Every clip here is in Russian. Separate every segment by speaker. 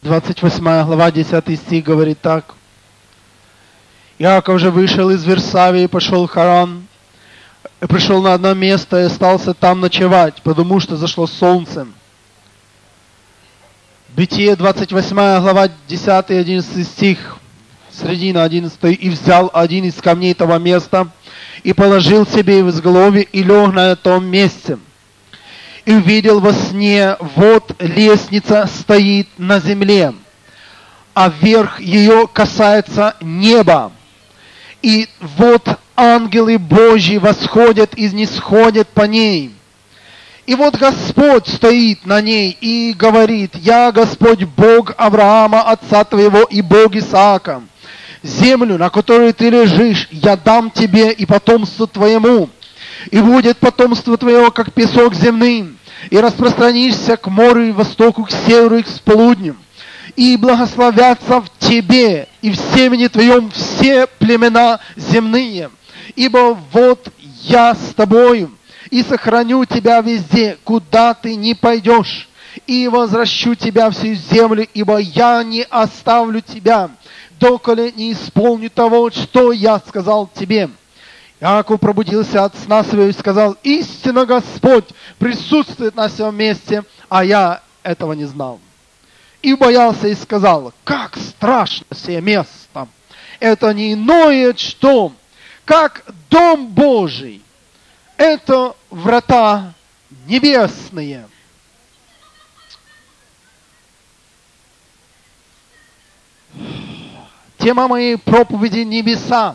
Speaker 1: 28 глава, 10 стих говорит так. Иаков же вышел из Вирсавии и пошел в Харан, и пришел на одно место и остался там ночевать, потому что зашло солнце. Бытие, 28 глава, 10 и 11 стих, середина 11. «И взял один из камней того места, и положил себе в изголовье, и лег на том месте. И увидел во сне, вот лестница стоит на земле, а верх ее касается неба. И вот ангелы Божьи восходят и нисходят по ней. И вот Господь стоит на ней и говорит: я Господь Бог Авраама, отца твоего, и Бог Исаака. Землю, на которой ты лежишь, я дам тебе и потомству твоему. И будет потомство твоего, как песок земный, и распространишься к морю, и востоку, к северу, и к полудню. И благословятся в тебе и в семени твоем все племена земные. Ибо вот я с тобою, и сохраню тебя везде, куда ты не пойдешь, и возвращу тебя в всю землю, ибо я не оставлю тебя, доколе не исполню того, что я сказал тебе». Иаков пробудился от сна своего и сказал: «Истинно Господь присутствует на всем месте, а я этого не знал». И боялся и сказал: «Как страшно сие место! Это не иное что, как дом Божий, это врата небесные». Тема моей проповеди — небеса.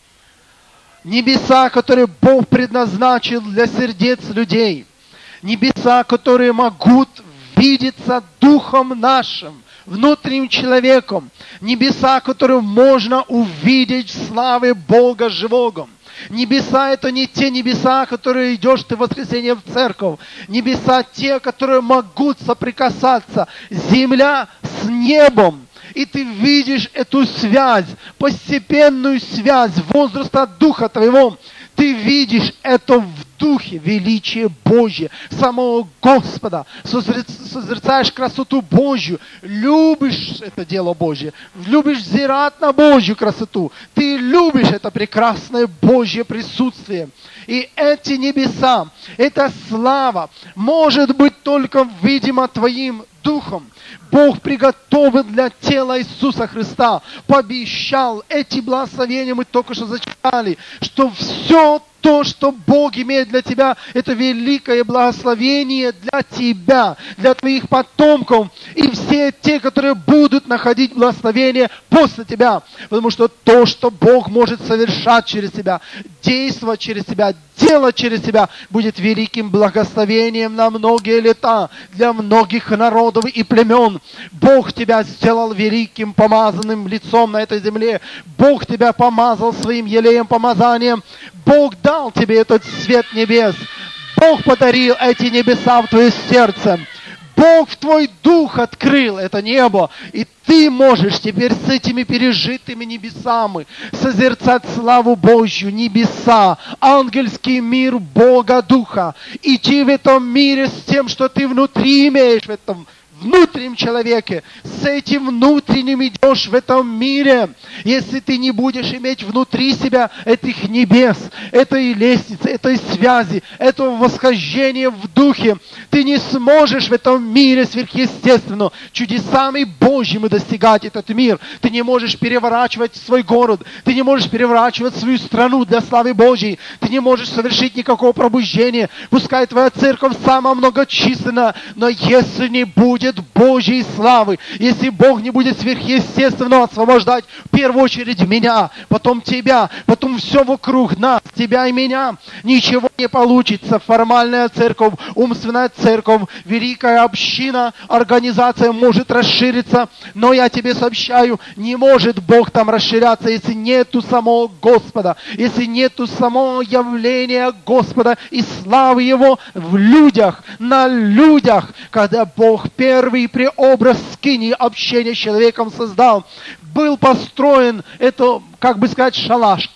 Speaker 1: Небеса, которые Бог предназначил для сердец людей. Небеса, которые могут видеться духом нашим, внутренним человеком. Небеса, которые можно увидеть в славе Бога живого. Небеса — это не те небеса, которые идешь ты в воскресенье в церковь. Небеса те, которые могут соприкасаться. Земля с небом. И ты видишь эту связь, постепенную связь возраста Духа твоего. Ты видишь это в Духе, величие Божье, самого Господа. Созерцаешь красоту Божью, любишь это дело Божье, любишь взирать на Божью красоту. Ты любишь это прекрасное Божье присутствие. И эти небеса, эта слава может быть только видима твоим Духом. Бог приготовил для тела Иисуса Христа, пообещал эти благословения, мы только что зачитали, что все то, что Бог имеет для тебя, это великое благословение для тебя, для твоих потомков и все те, которые будут находить благословение после тебя. Потому что то, что Бог может совершать через тебя, действовать через тебя, делать через тебя, будет великим благословением на многие лета для многих народов и племен. Бог тебя сделал великим помазанным лицом на этой земле. Бог тебя помазал своим елеем помазанием. Бог дал тебе этот свет небес. Бог подарил эти небеса в твое сердце. Бог в твой дух открыл это небо. И ты можешь теперь с этими пережитыми небесами созерцать славу Божью, небеса, ангельский мир Бога Духа. Идти в этом мире с тем, что ты внутри имеешь, в этом внутреннем человеке. С этим внутренним идешь в этом мире. Если ты не будешь иметь внутри себя этих небес, этой лестницы, этой связи, этого восхождения в духе, ты не сможешь в этом мире сверхъестественно чудесами Божьими достигать этот мир. Ты не можешь переворачивать свой город, ты не можешь переворачивать свою страну для славы Божьей, ты не можешь совершить никакого пробуждения. Пускай твоя церковь самая многочисленная, но если не будет Божьей славы, если Бог не будет сверхъестественно освобождать в первую очередь меня, потом тебя, потом все вокруг нас, тебя и меня, ничего не получится. Формальная церковь, умственная церковь, великая община, организация может расшириться, но я тебе сообщаю, не может Бог там расширяться, если нету самого Господа, если нету самого явления Господа и славы Его в людях, на людях, когда Бог первый преобраз скинии общения с человеком создал. Был построен, это, как бы сказать, шалаш,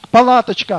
Speaker 1: палаточка,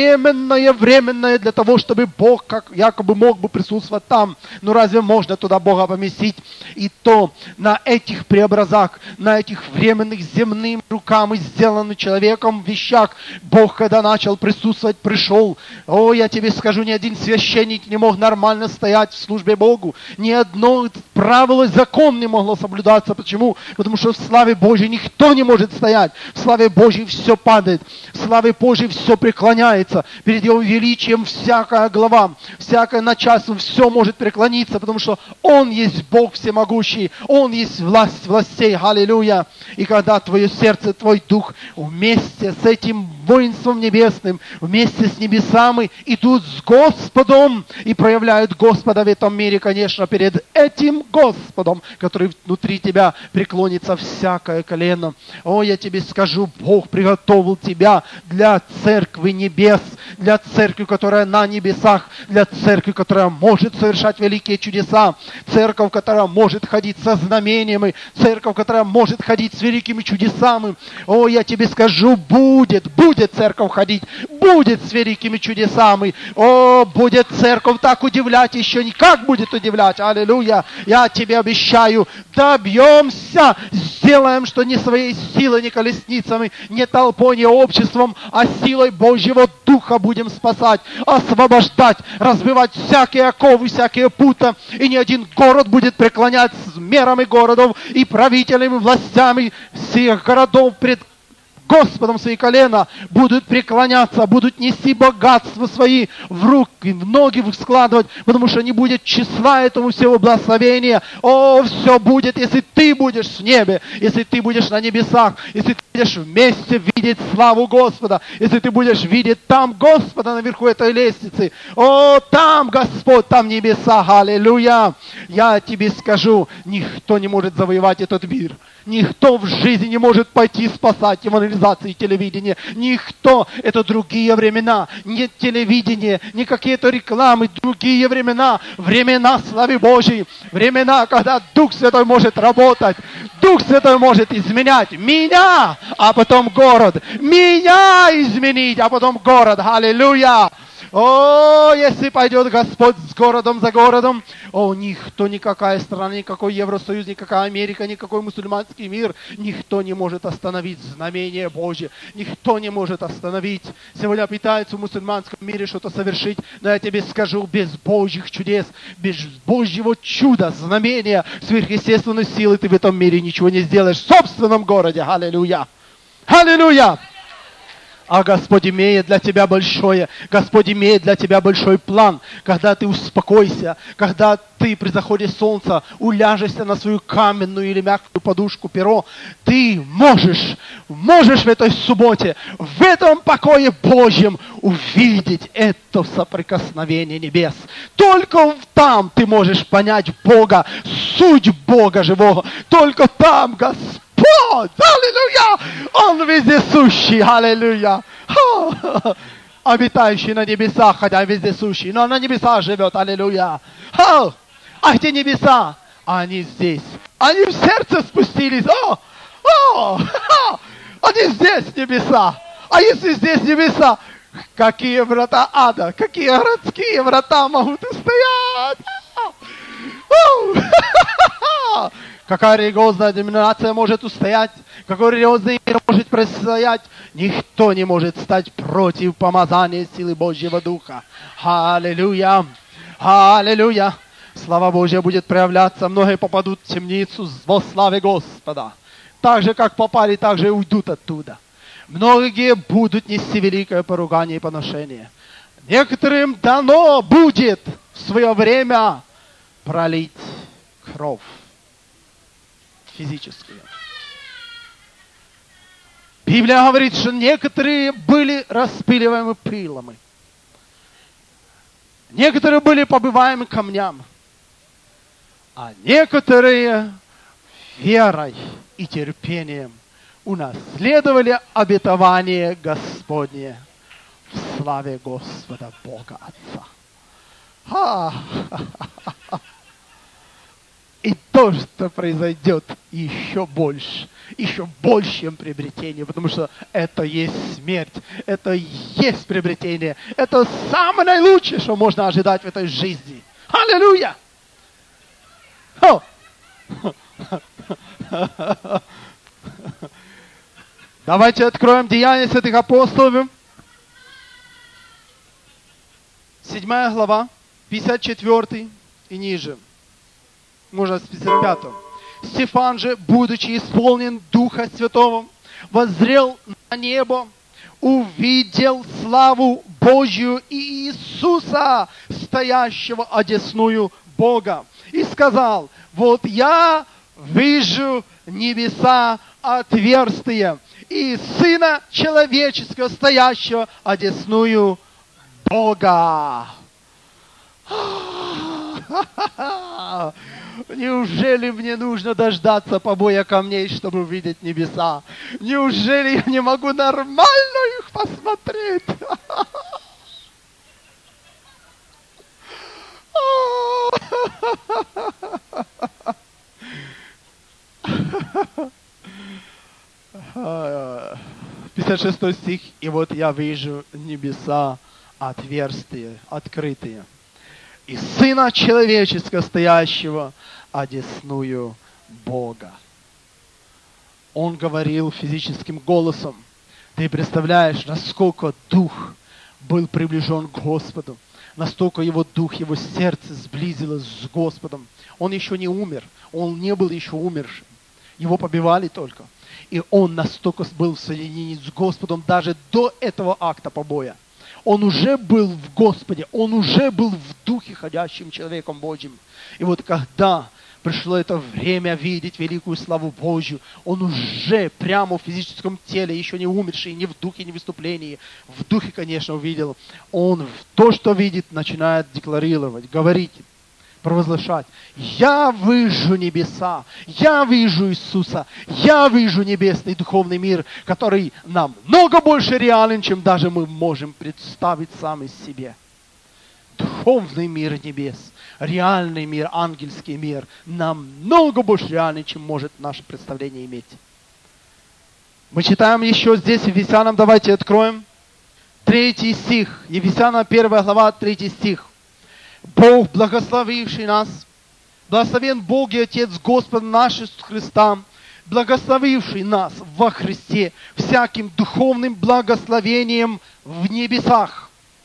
Speaker 1: временная для того, чтобы Бог как якобы мог бы присутствовать там. Но разве можно туда Бога поместить? И то на этих преобразах, на этих временных земным руками сделанных человеком вещах, Бог, когда начал присутствовать, пришел. О, я тебе скажу, ни один священник не мог нормально стоять в службе Богу. Ни одно правило, закон не могло соблюдаться. Почему? Потому что в славе Божьей никто не может стоять. В славе Божьей все падает. В славе Божьей все преклоняется. Перед Его величием всякая глава, всякое начальство, все может преклониться, потому что Он есть Бог всемогущий. Он есть власть властей. Аллилуйя. И когда твое сердце, твой дух вместе с этим воинством небесным, вместе с небесами идут с Господом и проявляют Господа в этом мире, конечно, перед этим Господом, который внутри тебя преклонится всякое колено. О, я тебе скажу, Бог приготовил тебя для церкви небес, для церкви, которая на небесах, для церкви, которая может совершать великие чудеса, церковь, которая может ходить со знамениями, церковь, которая может ходить с великими чудесами. О, я тебе скажу, будет церковь ходить, будет с великими чудесами. О, будет церковь так удивлять, еще никак будет удивлять. Аллилуйя. Я тебе обещаю, добьемся, сделаем, что не своей силой, не колесницами, не толпой, не обществом, а силой Божьего Духа будем спасать, освобождать, разбивать всякие оковы, всякие пута, и ни один город будет преклонять с мерами городов и правителями, властями всех городов пред Господом свои колена, будут преклоняться, будут нести богатства свои в руки, в ноги складывать, потому что не будет числа этому всего благословения. О, все будет, если ты будешь в небе, если ты будешь на небесах, если ты будешь вместе видеть славу Господа, если ты будешь видеть там Господа наверху этой лестницы. О, там Господь, там небеса, аллилуйя. Я тебе скажу, никто не может завоевать этот мир. Никто в жизни не может пойти спасать евангелизации телевидения. Никто. Это другие времена. Нет телевидения, не какие-то рекламы. Другие времена. Времена славы Божьей. Времена, когда Дух Святой может работать. Дух Святой может изменять меня, а потом город. Меня изменить, а потом город. Аллилуйя. О, если пойдет Господь с городом за городом, о, никто, никакая страна, никакой Евросоюз, никакая Америка, никакой мусульманский мир, никто не может остановить знамение Божье, никто не может остановить. Сегодня пытаются в мусульманском мире что-то совершить, но я тебе скажу, без Божьих чудес, без Божьего чуда, знамения, сверхъестественной силы ты в этом мире ничего не сделаешь в собственном городе. Аллилуйя! Аллилуйя! А Господь имеет для тебя большое, Господь имеет для тебя большой план, когда ты успокойся, когда ты при заходе солнца уляжешься на свою каменную или мягкую подушку, перо, ты можешь в этой субботе, в этом покое Божьем увидеть это соприкосновение небес. Только там ты можешь понять Бога, суть Бога живого. Только там Господь. Аллилуйя! Он вездесущий, аллилуйя! Обитающий на небесах, хотя вездесущий, но на небесах живет, аллилуйя! А где небеса? Они здесь. Они в сердце спустились. Они здесь небеса. А если здесь небеса, какие врата ада, какие городские врата могут устоять? Какая религиозная деноминация может устоять? Какой религиозный мир может простоять? Никто не может стать против помазания силы Божьего Духа. Аллилуйя! Аллилуйя! Слава Божья будет проявляться. Многие попадут в темницу во славе Господа. Так же, как попали, так же и уйдут оттуда. Многие будут нести великое поругание и поношение. Некоторым дано будет в свое время пролить кровь. Физическую. Библия говорит, что некоторые были распиливаемы пилами. Некоторые были побиваемы камнями. А некоторые верой и терпением унаследовали обетование Господне в славе Господа Бога Отца. И то, что произойдет еще больше. еще больше, чем приобретение, потому что это есть смерть, это есть приобретение, это самое наилучшее, что можно ожидать в этой жизни. Аллилуйя! Давайте откроем Деяния святых апостолов. 7 глава, 54 и ниже. Можно с 55. Стефан же, будучи исполнен Духа Святого, воззрел на небо, увидел славу Божью и Иисуса, стоящего одесную Бога, и сказал: вот я вижу небеса отверстия и Сына Человеческого, стоящего одесную Бога. Неужели мне нужно дождаться побоя камней, чтобы увидеть небеса? Неужели я не могу нормально их посмотреть? А, 56 стих. И вот я вижу небеса отверстия, открытые, и Сына Человеческого, стоящего одесную Бога. Он говорил физическим голосом. Ты представляешь, насколько Дух был приближен к Господу, настолько его Дух, его сердце сблизилось с Господом. Он еще не умер, он не был еще умершим. Его побивали только. И он настолько был в соединении с Господом даже до этого акта побоя. Он уже был в Господе, он уже был в Духе, ходящим человеком Божьим. И вот когда пришло это время видеть великую славу Божью, он уже прямо в физическом теле, еще не умерший, ни в духе, ни в выступлении, в духе, конечно, увидел. Он то, что видит, начинает декларировать, говорить, провозглашать: я вижу небеса, я вижу Иисуса, я вижу небесный духовный мир, который намного больше реален, чем даже мы можем представить сами себе. Духовный мир небес, реальный мир, ангельский мир, намного больше реальный, чем может наше представление иметь. Мы читаем еще здесь, Ефесянам, давайте откроем, 3 стих, Ефесянам 1 глава, 3 стих. Бог, благословивший нас, благословен Бог и Отец Господа нашего Иисуса Христа, благословивший нас во Христе всяким духовным благословением в небесах,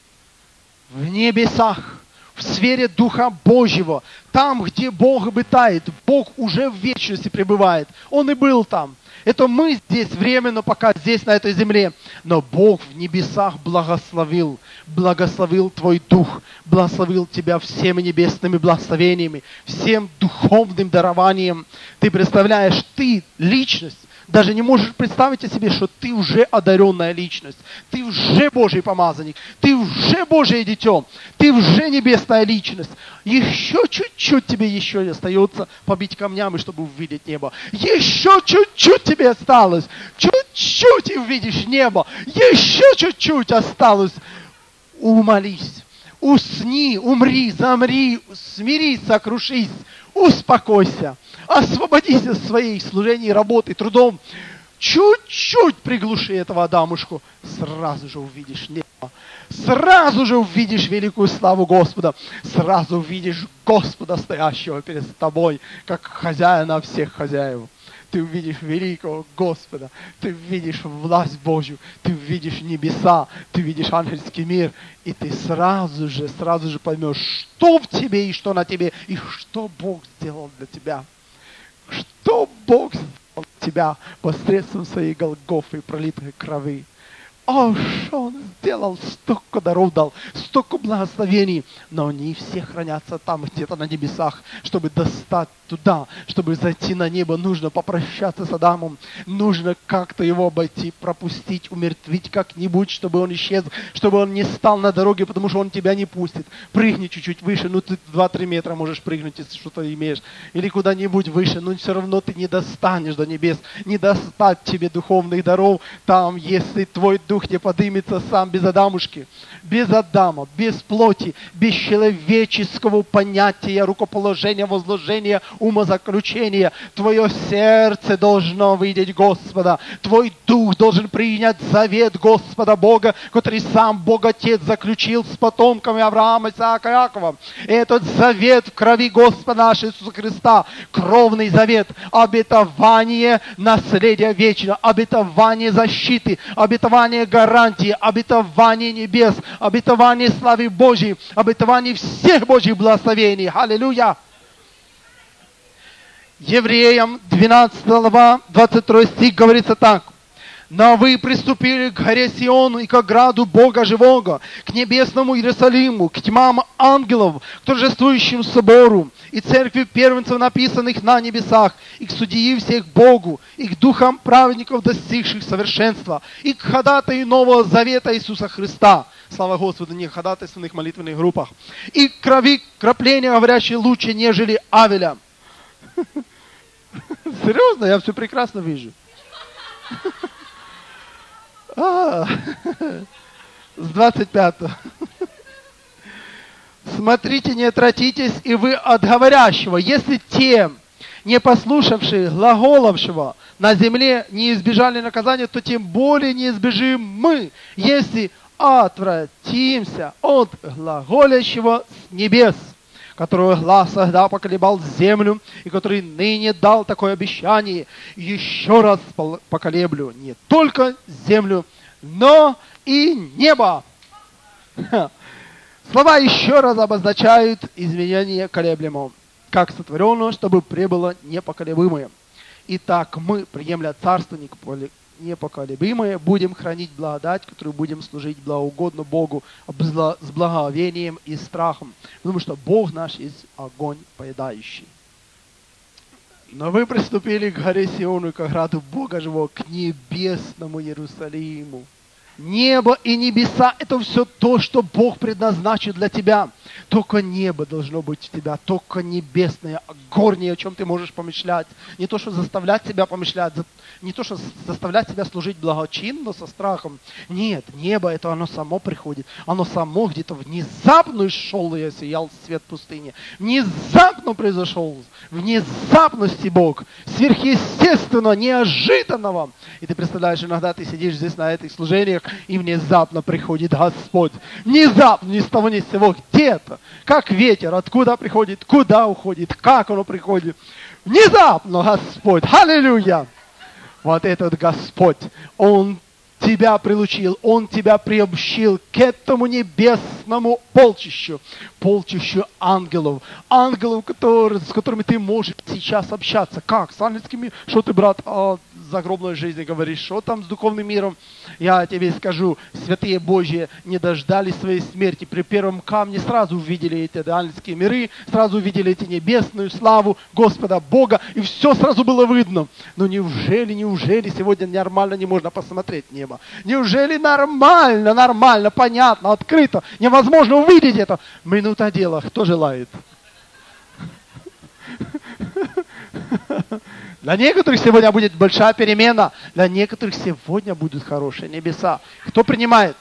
Speaker 1: в сфере Духа Божьего, там, где Бог обитает. Бог уже в вечности пребывает. Он и был там. Это мы здесь временно, пока здесь, на этой земле. Но Бог в небесах благословил твой дух, благословил тебя всеми небесными благословениями, всем духовным дарованием. Ты представляешь, ты личность, даже не можешь представить о себе, что ты уже одаренная личность, ты уже Божий помазанник, ты уже Божие дитё, ты уже небесная личность. Еще чуть-чуть тебе еще остается побить камнями, чтобы увидеть небо. Еще чуть-чуть тебе осталось, чуть-чуть и увидишь небо. Еще чуть-чуть осталось. Умолись, усни, умри, замри, смирись, сокрушись, успокойся, освободись от своей служения, работы, трудом. Чуть-чуть приглуши этого Адамушку, сразу же увидишь небо, сразу же увидишь великую славу Господа, сразу увидишь Господа, стоящего перед тобой, как хозяина всех хозяев. Ты увидишь великого Господа, ты увидишь власть Божью, ты увидишь небеса, ты увидишь ангельский мир, и ты сразу же поймешь, что в тебе и что на тебе, и что Бог сделал для тебя. Что Бог сделал для тебя посредством своей Голгофы и пролитой крови. О, что Он сделал, столько даров дал, столько благословений, но они все хранятся там, где-то на небесах. Чтобы достать туда, чтобы зайти на небо, нужно попрощаться с Адамом, нужно как-то его обойти, пропустить, умертвить как-нибудь, чтобы он исчез, чтобы он не стал на дороге, потому что он тебя не пустит. Прыгни чуть-чуть выше, ну ты 2-3 метра можешь прыгнуть, если что-то имеешь, или куда-нибудь выше, но все равно ты не достанешь до небес, не достать тебе духовных даров там, если твой дух не поднимется сам без Адамушки, без Адама, без плоти, без человеческого понятия, рукоположения, возложения, умозаключения. Твое сердце должно видеть Господа. Твой дух должен принять завет Господа Бога, который сам Бог Отец заключил с потомками Авраама, Исаака и Иакова. И этот завет в крови Господа нашего Иисуса Христа, кровный завет, обетование наследия вечного, обетование защиты, обетование гарантии, обетование небес, обетование славы Божьей, обетование всех Божьих благословений. Аллилуйя! Евреям 12 глава, 22 стих говорится так. Но вы приступили к горе Сиону и к ограду Бога живого, к небесному Иерусалиму, к тьмам ангелов, к торжествующему собору и церкви первенцев, написанных на небесах, и к судьи всех Богу, и к духам праведников, достигших совершенства, и к ходатаю Нового Завета Иисуса Христа. Слава Господу, не ходатайственных молитвенных группах. И к крови кропления, говорящей лучше, нежели Авеля. Серьезно, я все прекрасно вижу. С 25-го. Смотрите, не отвратитесь, и вы от говорящего. Если те, не послушавшие глаголовшего на земле, не избежали наказания, то тем более не избежим мы, если отвратимся от глаголящего с небес, которого глаз тогда поколебал землю, и который ныне дал такое обещание, еще раз поколеблю не только землю, но и небо. Слова еще раз обозначают изменение колеблемого, как сотворенного, чтобы пребыло непоколебимое. Итак, мы, приемля царство непоколебимое, будем хранить благодать, которую будем служить благоугодно Богу с благовением и страхом, потому что Бог наш есть огонь поедающий. Но вы приступили к горе Сиону и к ограду Бога живого, к небесному Иерусалиму. Небо и небеса – это все то, что Бог предназначил для тебя. Только небо должно быть у тебя, только небесное, горнее, о чем ты можешь помышлять. Не то, что заставлять себя помышлять, не то, что заставлять себя служить благочинно, со страхом. Нет, небо – это оно само приходит. Оно само где-то внезапно шел и сиял свет пустыни. Внезапно произошел, внезапности Бог, сверхъестественно, неожиданного. И ты представляешь, иногда ты сидишь здесь на этих служениях, и внезапно приходит Господь. Внезапно, ни с того ни с сего, где-то, как ветер, откуда приходит, куда уходит, как оно приходит. Внезапно Господь, аллилуйя! Вот этот Господь, Он тебя прилучил, Он тебя приобщил к этому небесному полчищу ангелов, с которыми ты можешь сейчас общаться. Как? С ангельскими? Что ты, брат, о загробной жизни говоришь? Что там с духовным миром? Я тебе скажу, святые Божьи не дождались своей смерти. При первом камне сразу увидели эти ангельские миры, сразу увидели эти небесную славу Господа Бога, и все сразу было видно. Но неужели сегодня нормально не можно посмотреть небо? Неужели нормально, понятно, открыто, невозможно увидеть это? Минута дела, кто желает? Для некоторых сегодня будет большая перемена, для некоторых сегодня будут хорошие небеса. Кто принимает?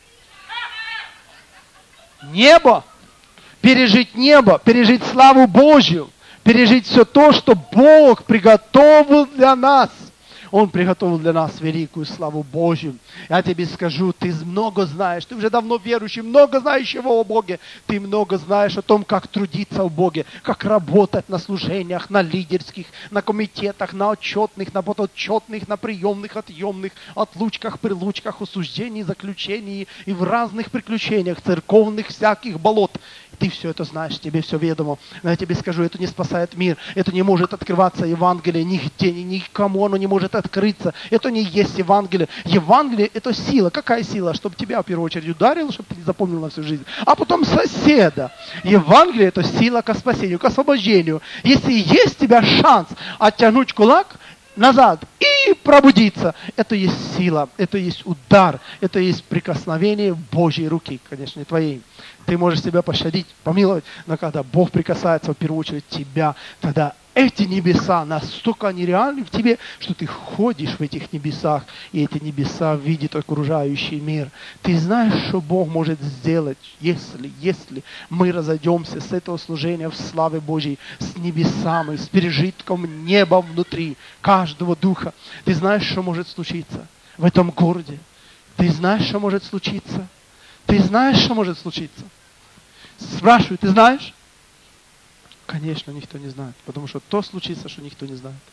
Speaker 1: Небо. Пережить славу Божью, пережить все то, что Бог приготовил для нас. Он приготовил для нас великую славу Божью. Я тебе скажу, ты много знаешь, ты уже давно верующий, много знаешь его о Боге. Ты много знаешь о том, как трудиться в Боге, как работать на служениях, на лидерских, на комитетах, на отчетных, на подотчетных, на приемных, отъемных, отлучках, прилучках, осуждении, заключении и в разных приключениях, церковных всяких болот. Ты все это знаешь, тебе все ведомо. Но я тебе скажу, это не спасает мир. Это не может открываться Евангелие нигде, никому оно не может открыться. Это не есть Евангелие. Евангелие – это сила. Какая сила? Чтобы тебя в первую очередь ударило, чтобы ты не запомнил на всю жизнь. А потом соседа. Евангелие – это сила к спасению, к освобождению. Если есть у тебя шанс оттянуть кулак назад и пробудиться, это есть сила, это есть удар, это есть прикосновение Божьей руки, конечно, не твоей. Ты можешь себя пощадить, помиловать, но когда Бог прикасается в первую очередь тебя, тогда Эти небеса, настолько они реальны в тебе, что ты ходишь в этих небесах, и эти небеса видят окружающий мир. Ты знаешь, что Бог может сделать, если мы разойдемся с этого служения в славе Божьей, с небесами, с пережитком неба внутри каждого духа. Ты знаешь, что может случиться в этом городе? Ты знаешь, что может случиться? Ты знаешь, что может случиться? Спрашиваю, ты знаешь? Конечно, никто не знает, потому что то случится, что никто не знает.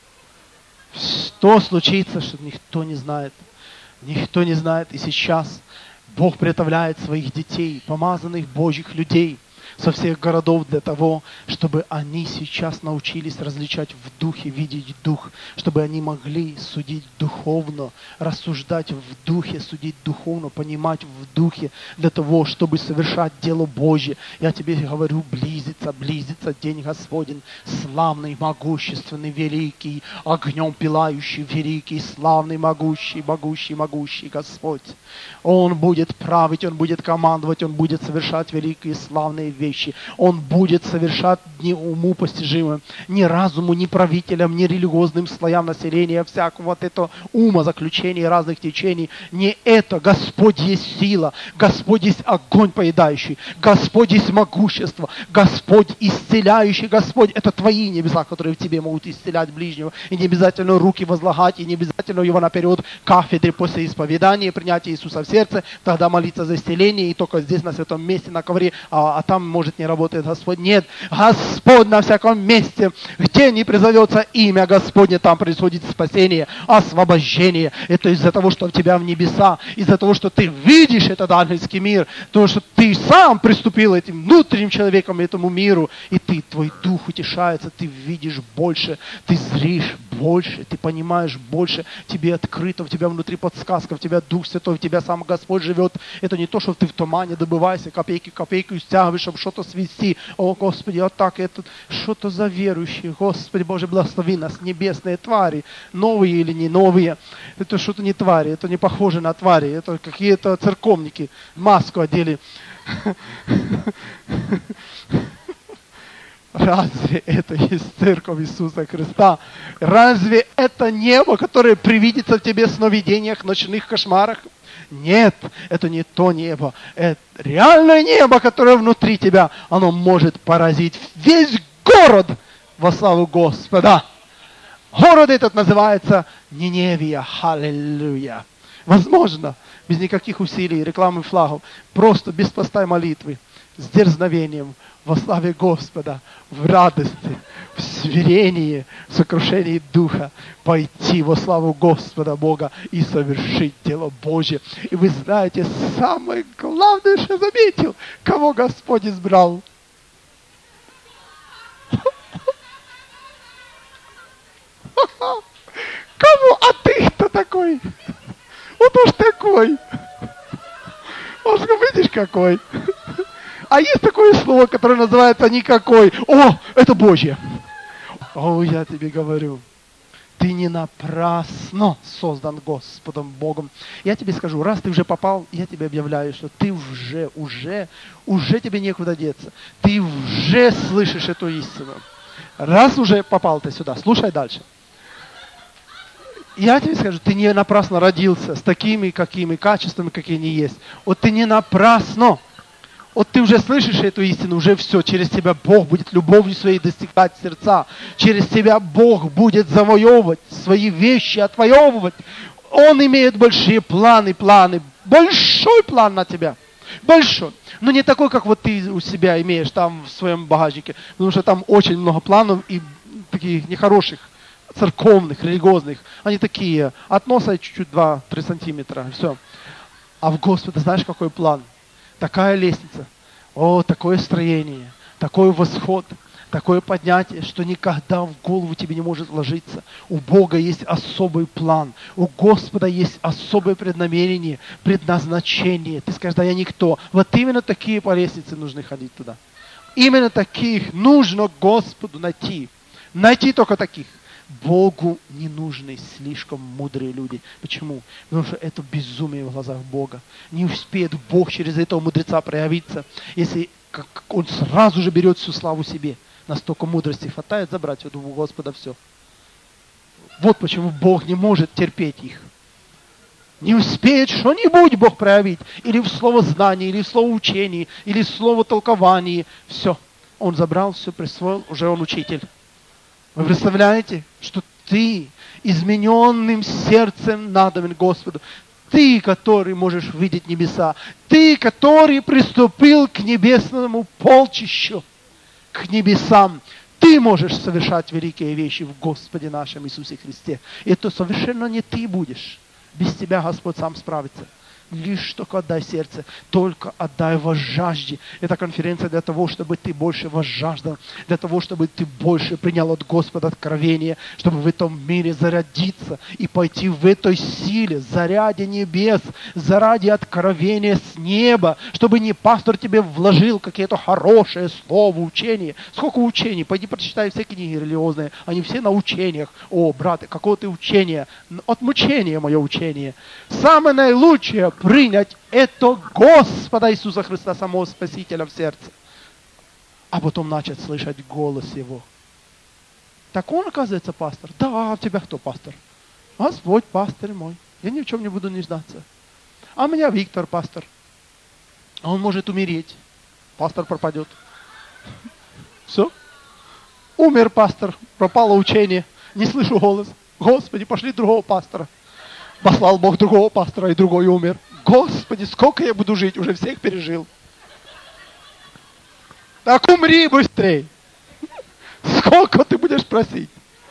Speaker 1: То случится, что никто не знает. Никто не знает. И сейчас Бог приготовляет своих детей, помазанных Божьих людей со всех городов для того, чтобы они сейчас научились различать в духе, видеть дух, чтобы они могли судить духовно, рассуждать в духе, судить духовно, понимать в духе, для того, чтобы совершать дело Божье. Я тебе говорю, близится день Господень, славный, могущественный, великий, огнем пылающий, великий, славный, могущий Господь. Он будет править, Он будет командовать, Он будет совершать великие славные вещи. Он будет совершать не уму постижимым, ни разуму, ни правителям, ни религиозным слоям населения, всякого вот этого ума, заключений разных течений. Не это. Господь есть сила, Господь есть огонь поедающий, Господь есть могущество, Господь исцеляющий, Господь. Это твои небеса, которые в тебе могут исцелять ближнего. И не обязательно руки возлагать, и не обязательно его наперед кафедре после исповедания, принятия Иисуса в сердце, тогда молиться за исцеление, и только здесь, на святом месте, на ковре, а там может не работает Господь. Нет, Господь на всяком месте, где не призовется имя Господне, там происходит спасение, освобождение. Это из-за того, что у тебя в небеса, из-за того, что ты видишь этот ангельский мир, потому что ты сам приступил этим внутренним человеком, этому миру, и твой дух утешается, ты видишь больше, ты зришь больше, ты понимаешь больше, тебе открыто, у тебя внутри подсказка, у тебя Дух Святой, у тебя сам Господь живет. Это не то, что ты в тумане добываешься, копейку стягиваешь, чтобы что-то свести. О, Господи, вот так, это что-то за верующие. Господи Боже, благослови нас, небесные твари, новые или не новые. Это что-то не твари, это не похоже на твари, это какие-то церковники, маску одели. Разве это есть церковь Иисуса Христа? Разве это небо, которое привидится в тебе в сновидениях, ночных кошмарах? Нет, это не то небо. Это реальное небо, которое внутри тебя. Оно может поразить весь город во славу Господа. Город этот называется Ниневия. Аллилуйя. Возможно, без никаких усилий, рекламы флагов, просто без поста и молитвы, с дерзновением, во славе Господа, в радости, в смирении, в сокрушении духа, пойти во славу Господа Бога и совершить дело Божье. И вы знаете, самое главное, что я заметил, кого Господь избрал. Кому? А ты кто такой? Вот уж такой. Может, видишь, какой? А есть такое слово, которое называется «никакой». О, это Божье. О, я тебе говорю, ты не напрасно создан Господом Богом. Я тебе скажу, раз ты уже попал, я тебе объявляю, что ты уже тебе некуда деться. Ты уже слышишь эту истину. Раз уже попал ты сюда, слушай дальше. Я тебе скажу, ты не напрасно родился с такими, какими качествами, какие они есть. Вот ты не напрасно. Вот ты уже слышишь эту истину, уже все, через тебя Бог будет любовью своей достигать сердца. Через тебя Бог будет завоевывать свои вещи, отвоевывать. Он имеет большие планы. Большой план на тебя. Большой. Но не такой, как вот ты у себя имеешь там в своем багажнике. Потому что там очень много планов и таких нехороших, церковных, религиозных. Они такие, от носа чуть-чуть 2-3 сантиметра. Все. А в Господе знаешь, какой план? Такая лестница, такое строение, такой восход, такое поднятие, что никогда в голову тебе не может вложиться. У Бога есть особый план, у Господа есть особое преднамерение, предназначение. Ты скажешь, да я никто. Вот именно такие по лестнице нужно ходить туда. Именно таких нужно Господу найти. Найти только таких. Богу не нужны слишком мудрые люди. Почему? Потому что это безумие в глазах Бога. Не успеет Бог через этого мудреца проявиться, если он сразу же берет всю славу себе. Настолько мудрости хватает забрать у Господа все. Вот почему Бог не может терпеть их. Не успеет что-нибудь Бог проявить. Или в слово знания, или в слово учения, или в слово толкования. Все. Он забрал, все присвоил, уже он учитель. Вы представляете, что ты измененным сердцем надобен Господу. Ты, который можешь видеть небеса. Ты, который приступил к небесному полчищу, к небесам. Ты можешь совершать великие вещи в Господе нашем Иисусе Христе. И это совершенно не ты будешь. Без тебя Господь сам справится. Лишь только отдай сердце, только отдай возжажде. Эта конференция для того, чтобы ты больше возжаждал, для того, чтобы ты больше принял от Господа откровение, чтобы в этом мире зарядиться и пойти в этой силе, заряде небес, заради откровения с неба, чтобы не пастор тебе вложил какие-то хорошие слова, учения. Сколько учений? Пойди прочитай все книги религиозные, они все на учениях. О, брат, какое ты учение? От мучения мое учение. Самое наилучшее принять это Господа Иисуса Христа, самого Спасителя в сердце. А потом начать слышать голос Его. Так он, оказывается, пастор. Да, а тебя кто пастор? Господь, пастырь мой. Я ни в чем не буду нуждаться. А у меня Виктор, пастор. А он может умереть. Пастор пропадет. Все. Умер пастор, пропало учение. Не слышу голос. Господи, пошли другого пастора. Послал Бог другого пастора, и другой умер. Господи, сколько я буду жить? Уже всех пережил. Так умри быстрей. Сколько ты будешь просить?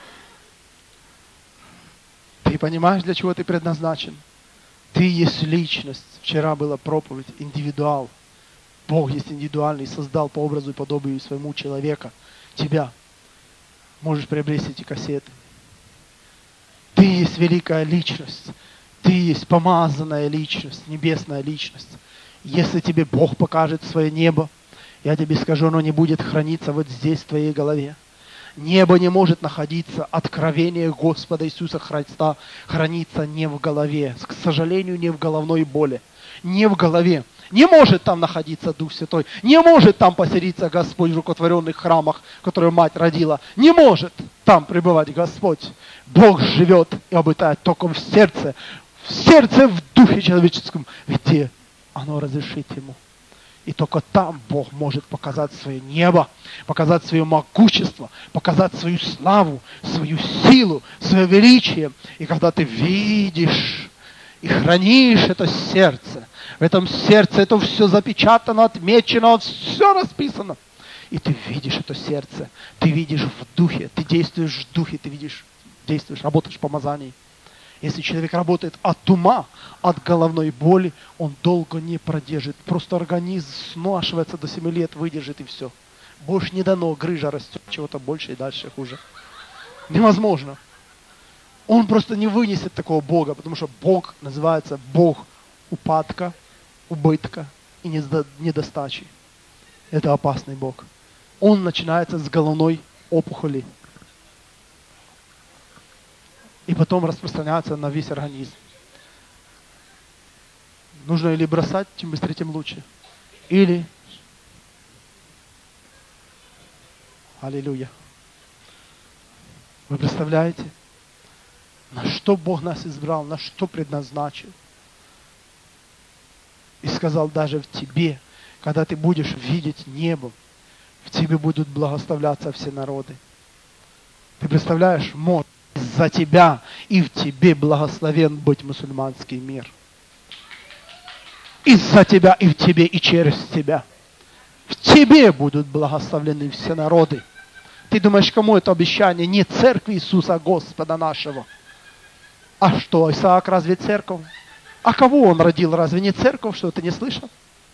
Speaker 1: Ты понимаешь, для чего ты предназначен? Ты есть личность. Вчера была проповедь, индивидуал. Бог есть индивидуальный, создал по образу и подобию своему человека. Тебя. Можешь приобрести эти кассеты. Ты есть великая личность. Ты есть помазанная личность, небесная личность. Если тебе Бог покажет свое небо, я тебе скажу, оно не будет храниться вот здесь, в твоей голове. Небо не может находиться, откровение Господа Иисуса Христа хранится не в голове. К сожалению, не в головной боли. Не в голове. Не может там находиться Дух Святой. Не может там поселиться Господь в рукотворенных храмах, которые мать родила. Не может там пребывать Господь. Бог живет и обитает только в сердце, в духе человеческом, где оно разрешит Ему. И только там Бог может показать свое небо, показать свое могущество, показать свою славу, свою силу, свое величие. И когда ты видишь и хранишь это сердце, в этом сердце это все запечатано, отмечено, все расписано. И ты видишь это сердце, ты видишь в духе, ты действуешь в духе, ты видишь, действуешь, работаешь в помазании. Если человек работает от ума, от головной боли, он долго не продержит. Просто организм снашивается до 7 лет, выдержит и все. Больше не дано, грыжа растет, чего-то больше и дальше хуже. Невозможно. Он просто не вынесет такого Бога, потому что Бог называется Бог упадка, убытка и недостачи. Это опасный Бог. Он начинается с головной опухоли. И потом распространяется на весь организм. Нужно или бросать, чем быстрее, тем лучше. Или... Аллилуйя. Вы представляете, на что Бог нас избрал, на что предназначил? И сказал, даже в тебе, когда ты будешь видеть небо, в тебе будут благословляться все народы. Ты представляешь, может за тебя и в тебе благословен быть мусульманский мир. Из-за тебя и в тебе и через тебя. В тебе будут благословлены все народы. Ты думаешь, кому это обещание? Не церкви Иисуса Господа нашего. А что, Исаак разве церковь? А кого он родил? Разве не церковь? Что, ты не слышал?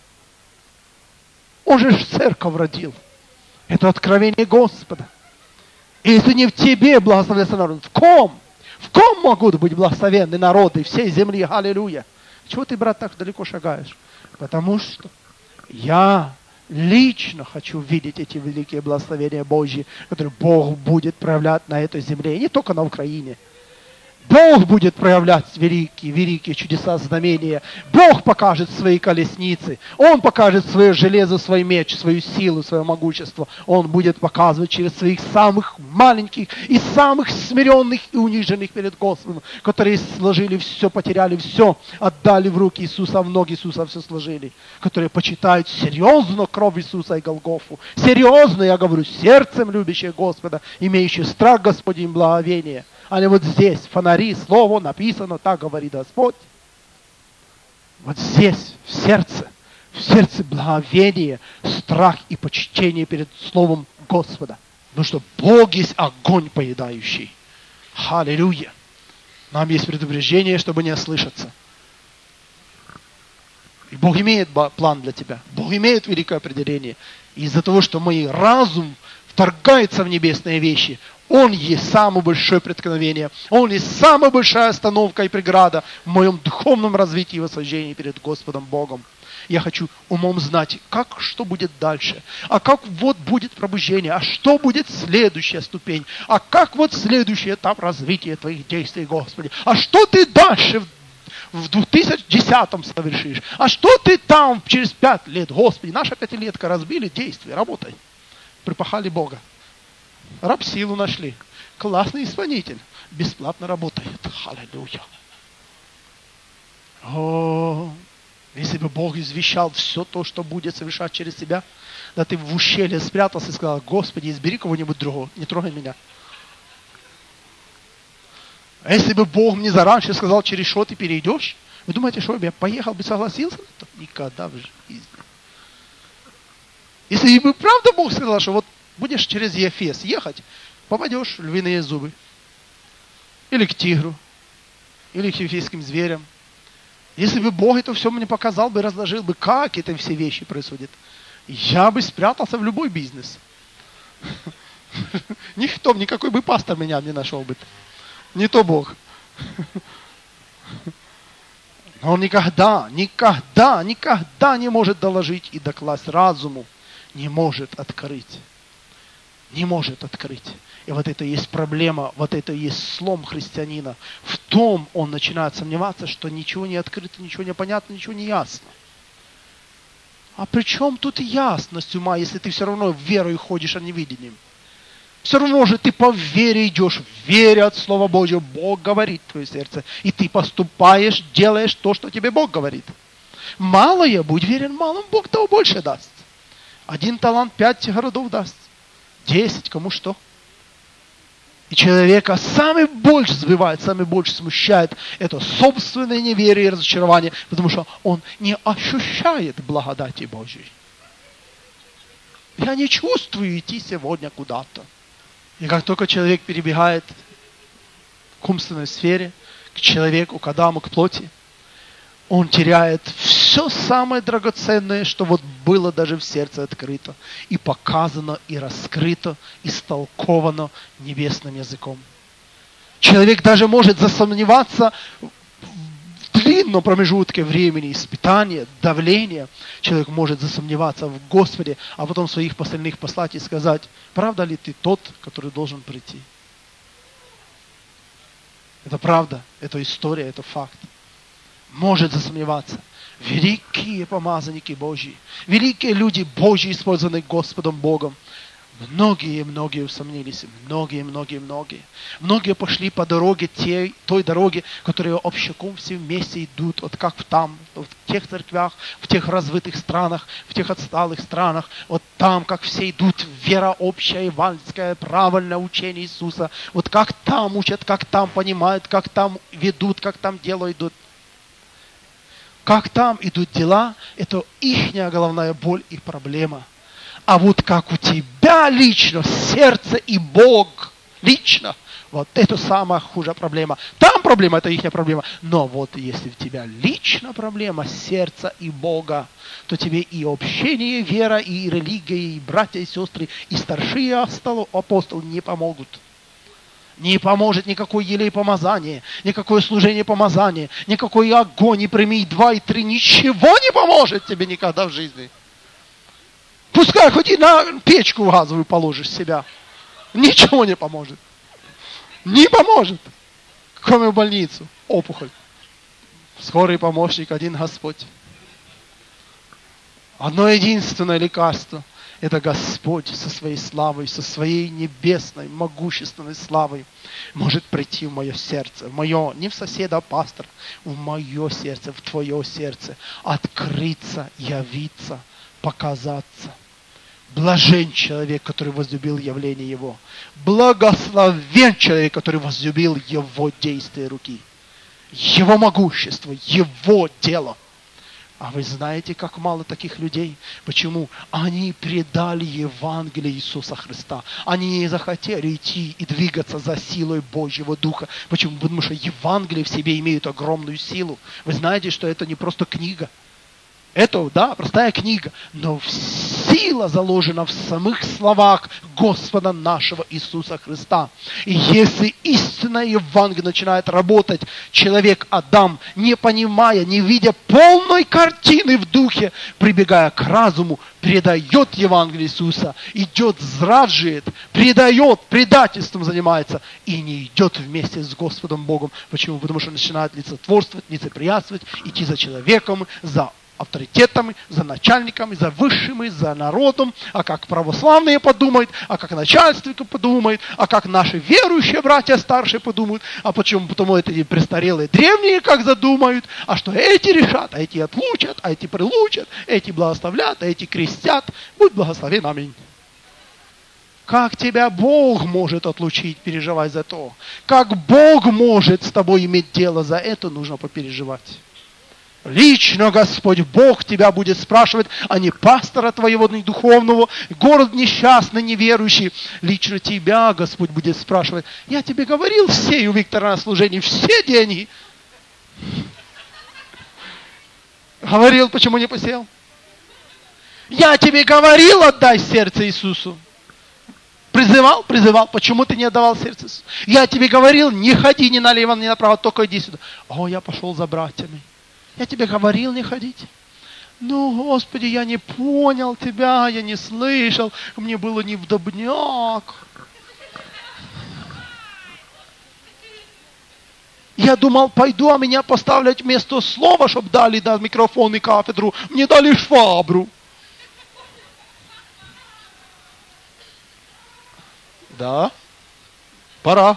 Speaker 1: Он же церковь родил. Это откровение Господа. И если не в тебе благословляется народ, в ком? В ком могут быть благословенны народы всей земли? Аллилуйя. Чего ты, брат, так далеко шагаешь? Потому что я лично хочу видеть эти великие благословения Божьи, которые Бог будет проявлять на этой земле. И не только на Украине. Бог будет проявлять великие чудеса, знамения. Бог покажет свои колесницы. Он покажет свое железо, свой меч, свою силу, свое могущество. Он будет показывать через своих самых маленьких и самых смиренных и униженных перед Господом, которые сложили все, потеряли все, отдали в руки Иисуса, в ноги Иисуса все сложили, которые почитают серьезно кровь Иисуса и Голгофу. Серьезно, я говорю, сердцем любящие Господа, имеющие страх Господень и благовение. А не вот здесь, фонари, слово написано, так говорит Господь. Вот здесь, в сердце благовение, страх и почтение перед Словом Господа. Потому что Бог есть огонь поедающий. Аллилуйя. Нам есть предупреждение, чтобы не ослышаться. И Бог имеет план для тебя. Бог имеет великое определение. И из-за того, что мой разум вторгается в небесные вещи, Он есть самое большое преткновение. Он есть самая большая остановка и преграда в моем духовном развитии и восхождении перед Господом Богом. Я хочу умом знать, что будет дальше. А как вот будет пробуждение. А что будет следующая ступень. А как вот следующий этап развития Твоих действий, Господи. А что Ты дальше в 2010-м совершишь. А что Ты там через 5 лет, Господи. Наша пятилетка разбили, действия, работай. Припахали Бога. Раб силу нашли. Классный исполнитель. Бесплатно работает. Аллилуйя. О, если бы Бог извещал все то, что будет совершать через тебя, да ты в ущелье спрятался и сказал: Господи, избери кого-нибудь другого, не трогай меня. А если бы Бог мне заранее сказал, через что ты перейдешь, вы думаете, что я поехал бы, согласился? Никогда в жизни. Если бы правда Бог сказал, что вот будешь через Ефес ехать, попадешь в львиные зубы. Или к тигру. Или к ефесским зверям. Если бы Бог это все мне показал бы, разложил бы, как это все вещи происходят, я бы спрятался в любой бизнес. Никто, никакой бы пастор меня не нашел бы. Не то Бог. Но он никогда не может доложить и докласть разуму. Не может открыть. Не может открыть. И вот это и есть проблема, вот это и есть слом христианина. В том он начинает сомневаться, что ничего не открыто, ничего не понятно, ничего не ясно. А при чем тут ясность ума, если ты все равно верой ходишь, а не видением? Все равно же ты по вере идешь, веря от Слова Божьего. Бог говорит в твое сердце. И ты поступаешь, делаешь то, что тебе Бог говорит. Малое, будь верен малым, Бог того больше даст. 1 талант 5 городов даст. 10, кому что. И человека самый больше сбивает, самый больше смущает это собственное неверие и разочарование, потому что он не ощущает благодати Божьей. Я не чувствую идти сегодня куда-то. И как только человек перебегает к умственной сфере, к человеку, к Адаму, к плоти, он теряет все самое драгоценное, что вот было даже в сердце открыто, и показано, и раскрыто, истолковано небесным языком. Человек даже может засомневаться в длинном промежутке времени испытания, давления. Человек может засомневаться в Господе, а потом своих посыльных послать и сказать: правда ли ты тот, который должен прийти? Это правда, это история, это факт. Может засомневаться. Великие помазанники Божьи, великие люди Божьи, использованные Господом Богом. Многие усомнились, многие. Многие пошли по дороге, той дороге, которая общаком все вместе идут, вот как там, в тех церквях, в тех развитых странах, в тех отсталых странах, вот там, как все идут, вера общая, евангельская, правильное учение Иисуса, вот как там учат, как там понимают, как там ведут, как там дело идут. Как там идут дела, это ихняя головная боль и проблема. А вот как у тебя лично, сердце и Бог лично, вот это самая худшая проблема. Там проблема, это ихняя проблема. Но вот если у тебя лично проблема сердца и Бога, то тебе и общение, вера, и религия, и братья, и сестры, и старшие апостолы не помогут. Не поможет никакой елей помазания, никакое служение помазания, никакой огонь, и прими 2 и 3, ничего не поможет тебе никогда в жизни. Пускай хоть и на печку газовую положишь себя, ничего не поможет. Не поможет. Кроме в больницу. Опухоль. Скорый помощник, один Господь. Одно единственное лекарство – это Господь со своей славой, со своей небесной, могущественной славой может прийти в мое сердце, в мое, не в соседа, а пастор, в мое сердце, в твое сердце, открыться, явиться, показаться. Блажен человек, который возлюбил явление Его. Благословен человек, который возлюбил Его действие руки. Его могущество, Его дело. А вы знаете, как мало таких людей? Почему? Они предали Евангелие Иисуса Христа. Они не захотели идти и двигаться за силой Божьего Духа. Почему? Потому что Евангелие в себе имеет огромную силу. Вы знаете, что это не просто книга. Это, да, простая книга, но сила заложена в самых словах Господа нашего Иисуса Христа. И если истинное Евангелие начинает работать, человек Адам, не понимая, не видя полной картины в духе, прибегая к разуму, предает Евангелие Иисуса, идет, зрадживает, предает, предательством занимается и не идет вместе с Господом Богом. Почему? Потому что начинает лицетворствовать, лицеприятствовать, идти за человеком, за авторитетами, за начальниками, за высшими, за народом, а как православные подумают, а как начальство подумает, а как наши верующие братья старшие подумают, а почему? Потому эти престарелые древние как задумают, а что эти решат, а эти отлучат, а эти прилучат, эти благословлят, а эти крестят. Будь благословен, аминь. Как тебя Бог может отлучить, переживай за то. Как Бог может с тобой иметь дело, за это нужно попереживать. Лично Господь Бог тебя будет спрашивать, а не пастора твоего духовного, город несчастный, неверующий. Лично тебя Господь будет спрашивать. Я тебе говорил, сею, Виктор, на служении все деньги. Говорил, почему не посеял? Я тебе говорил, отдай сердце Иисусу. Призывал, почему ты не отдавал сердце Иисусу? Я тебе говорил, не ходи ни налево, ни направо, только иди сюда. О, я пошел за братьями. Я тебе говорил не ходить. Ну, Господи, я не понял тебя, я не слышал, мне было невдобняк. Я думал, пойду, а меня поставлять вместо слова, чтобы дали микрофон и кафедру. Мне дали швабру. Да, пора.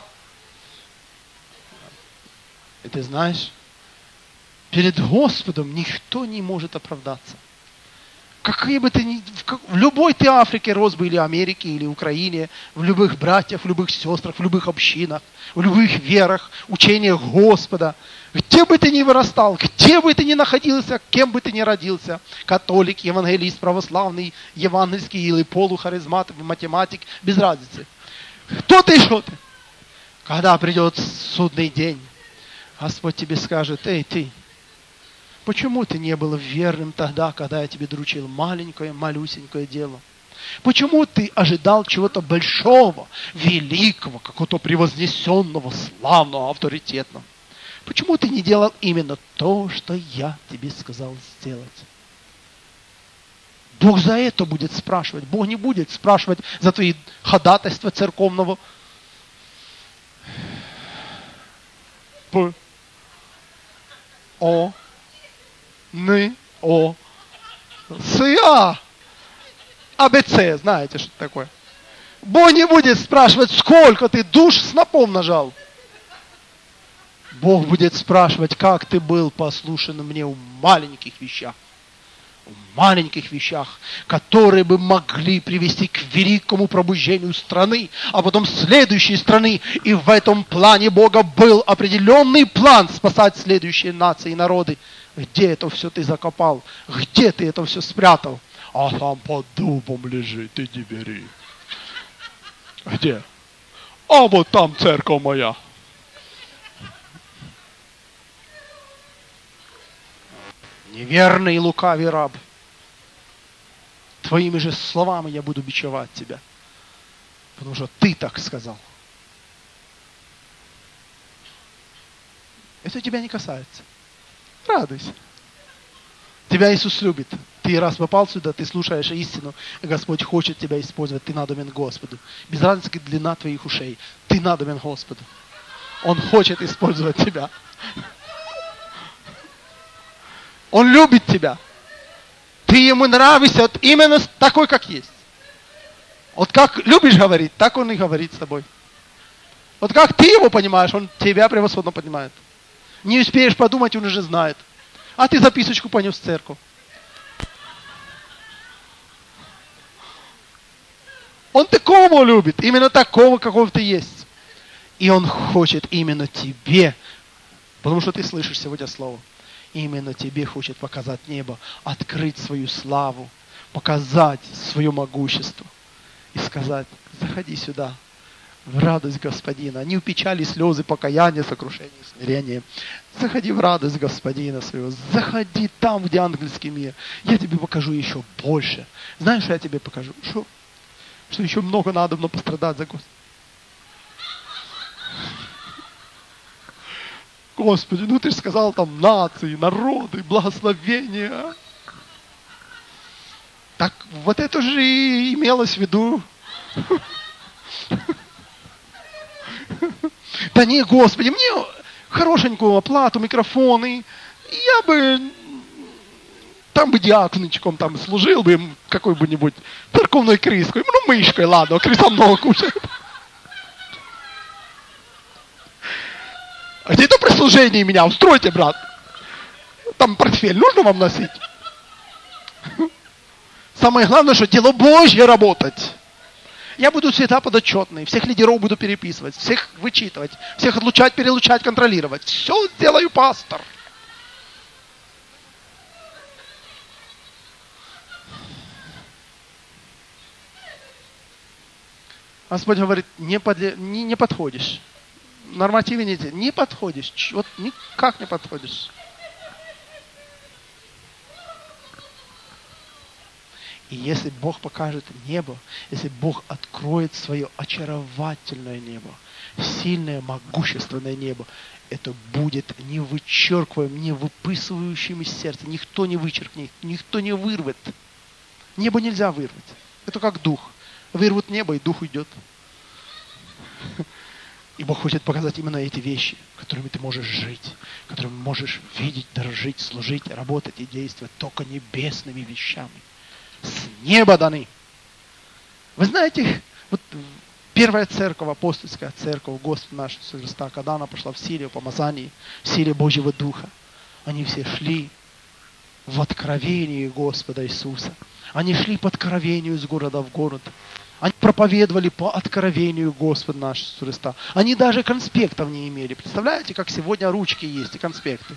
Speaker 1: И ты знаешь, перед Господом никто не может оправдаться. Какие бы ты ни... В любой ты Африке рос бы, или Америке, или Украине, в любых братьях, в любых сестрах, в любых общинах, в любых верах, учениях Господа. Где бы ты ни вырастал, где бы ты ни находился, кем бы ты ни родился, католик, евангелист, православный, евангельский или полухаризмат, математик, без разницы. Кто ты, что ты? Когда придет судный день, Господь тебе скажет, эй, ты, почему ты не был верным тогда, когда я тебе доручил маленькое, малюсенькое дело? Почему ты ожидал чего-то большого, великого, какого-то превознесенного, славного, авторитетного? Почему ты не делал именно то, что я тебе сказал сделать? Бог за это будет спрашивать. Бог не будет спрашивать за твои ходатайства церковного. П. О. Н. О. С. А. АБЦ. Знаете, что это такое? Бог не будет спрашивать, сколько ты душ снопом нажал. Бог будет спрашивать, как ты был послушен мне в маленьких вещах. В маленьких вещах, которые бы могли привести к великому пробуждению страны, а потом следующей страны. И в этом плане Бога был определенный план спасать следующие нации и народы. Где это все ты закопал? Где ты это все спрятал? А там под дубом лежит, иди бери. Где? А вот там церковь моя. Неверный и лукавый раб. Твоими же словами я буду бичевать тебя. Потому что ты так сказал. Это тебя не касается. Радуйся. Тебя Иисус любит. Ты раз попал сюда, ты слушаешь истину, и Господь хочет тебя использовать. Ты надобен Господу. Без разницы длина твоих ушей. Ты надобен Господу. Он хочет использовать тебя. Он любит тебя. Ты ему нравишься вот именно такой, как есть. Вот как любишь говорить, так он и говорит с тобой. Вот как ты его понимаешь, он тебя превосходно понимает. Не успеешь подумать, он уже знает. А ты записочку понес в церковь. Он такого любит, именно такого, какого ты есть. И он хочет именно тебе, потому что ты слышишь сегодня слово, именно тебе хочет показать небо, открыть свою славу, показать свое могущество и сказать: заходи сюда, в радость Господина. Не в печали, слезы, покаяние, сокрушение, смирение. Заходи в радость Господина своего. Заходи там, где ангельский мир. Я тебе покажу еще больше. Знаешь, что я тебе покажу? Что еще много надо пострадать за Господа. Господи, ну ты же сказал там нации, народы, благословения. Так вот это же и имелось в виду. Да не, Господи, мне хорошенькую оплату, микрофоны. Я бы там бы диакончиком там служил бы какой-нибудь церковной крыской. Ну, мышкой, ладно, крыса много кушает. А где-то при служении меня устройте, брат. Там портфель нужно вам носить? Самое главное, что дело Божье работать. Я буду всегда подотчетный, всех лидеров буду переписывать, всех вычитывать, всех отлучать, перелучать, контролировать. Все сделаю, пастор. Господь говорит: не подходишь. Нормативы не подходишь. Вот никак не подходишь. И если Бог покажет небо, если Бог откроет свое очаровательное небо, сильное, могущественное небо, это будет не вычеркиваемым, не выписывающим из сердца. Никто не вычеркнет, никто не вырвет. Небо нельзя вырвать. Это как дух. Вырвут небо, и дух уйдет. И Бог хочет показать именно эти вещи, которыми ты можешь жить, которыми можешь видеть, дорожить, служить, работать и действовать только небесными вещами. С неба даны. Вы знаете, вот первая церковь, апостольская церковь Господа нашего Иисуса Христа, когда она пошла в силе, в помазании, в силе Божьего Духа, они все шли в откровении Господа Иисуса. Они шли по откровению из города в город. Они проповедовали по откровению Господа нашего Иисуса Христа. Они даже конспектов не имели. Представляете, как сегодня ручки есть и конспекты?